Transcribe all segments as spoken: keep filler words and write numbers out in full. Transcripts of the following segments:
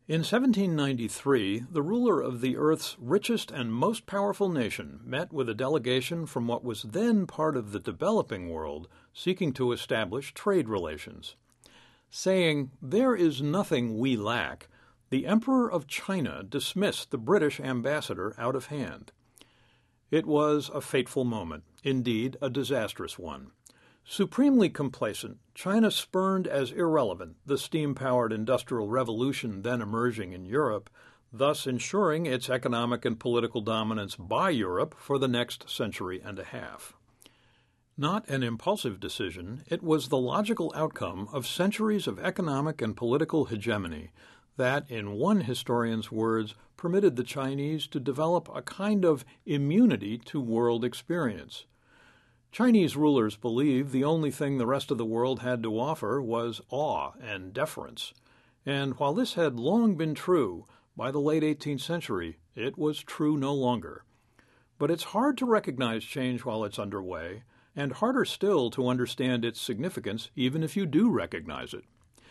In seventeen ninety-three, the ruler of the Earth's richest and most powerful nation met with a delegation from what was then part of the developing world seeking to establish trade relations. Saying, "There is nothing we lack," the Emperor of China dismissed the British ambassador out of hand. It was a fateful moment, indeed a disastrous one. Supremely complacent, China spurned as irrelevant the steam-powered industrial revolution then emerging in Europe, thus ensuring its economic and political dominance by Europe for the next century and a half. Not an impulsive decision, it was the logical outcome of centuries of economic and political hegemony that, in one historian's words, permitted the Chinese to develop a kind of immunity to world experience. Chinese rulers believed the only thing the rest of the world had to offer was awe and deference. And while this had long been true, by the late eighteenth century, it was true no longer. But it's hard to recognize change while it's underway, and harder still to understand its significance even if you do recognize it.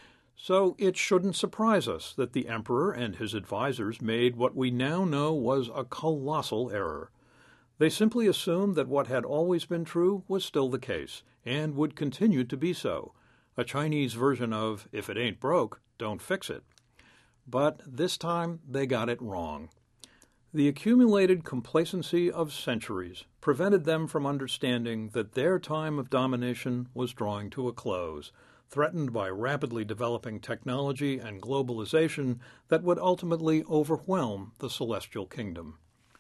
So it shouldn't surprise us that the emperor and his advisors made what we now know was a colossal error. They simply assumed that what had always been true was still the case, and would continue to be so, a Chinese version of, if it ain't broke, don't fix it. But this time they got it wrong. The accumulated complacency of centuries prevented them from understanding that their time of domination was drawing to a close, threatened by rapidly developing technology and globalization that would ultimately overwhelm the celestial kingdom.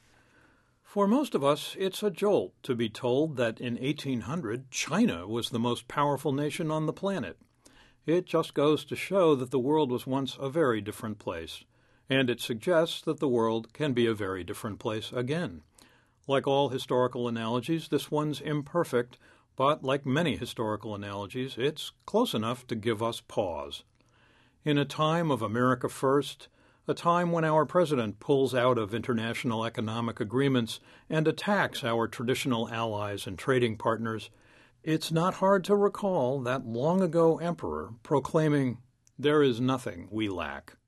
For most of us, it's a jolt to be told that in eighteen hundred, China was the most powerful nation on the planet. It just goes to show that the world was once a very different place, and it suggests that the world can be a very different place again. Like all historical analogies, this one's imperfect, but like many historical analogies, it's close enough to give us pause. In a time of America First, a time when our president pulls out of international economic agreements and attacks our traditional allies and trading partners, it's not hard to recall that long-ago emperor proclaiming, "There is nothing we lack."